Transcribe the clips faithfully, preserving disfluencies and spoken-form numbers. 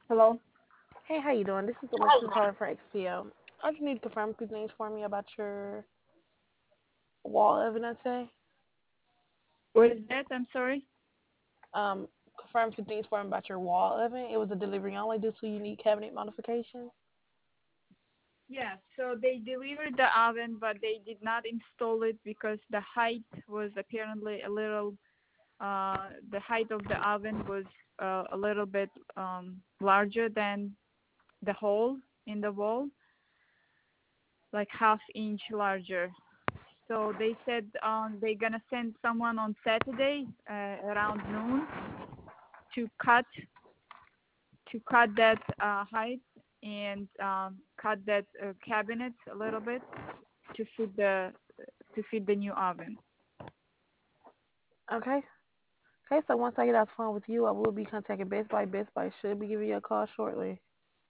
Hello. Hey, how you doing? This is Alexis calling for X P O. I just need to confirm a few things for me about your wall evidence today. What is that? I'm sorry. Um, confirm a few things for me about your wall oven. It was a delivery only due to unique cabinet modifications. Yeah, so they delivered the oven, but they did not install it because the height was apparently a little, uh, the height of the oven was uh, a little bit um, larger than the hole in the wall, like half inch larger. So they said um, they're gonna send someone on Saturday uh, around noon to cut to cut that uh, height and um, cut that uh, cabinet a little bit to fit the to fit the new oven. Okay. Okay, so once I get off the phone with you, I will be contacting Best Buy. Best Buy should be giving you a call shortly.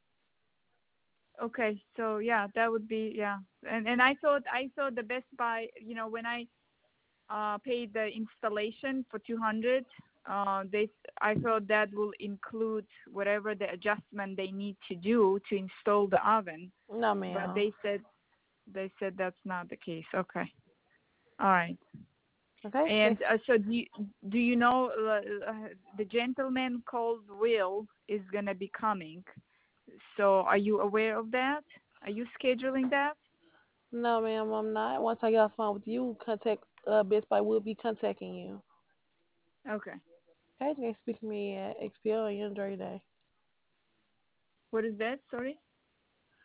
Okay, so yeah, that would be yeah. And and I thought I thought the Best Buy, you know, when I uh paid the installation for two hundred, uh they I thought that will include whatever the adjustment they need to do to install the oven, No, but ma'am. they said they said that's not the case. Okay. All right. Okay. And Next. uh, so do you, do you know uh, uh, the gentleman called Will is gonna be coming? So are you aware of that? Are you scheduling that? No, ma'am, I'm not. Once I get off the phone with you, contact uh, Best Buy will be contacting you. Okay. Okay, next speak to me at X P O and you enjoy your day. What is that? Sorry.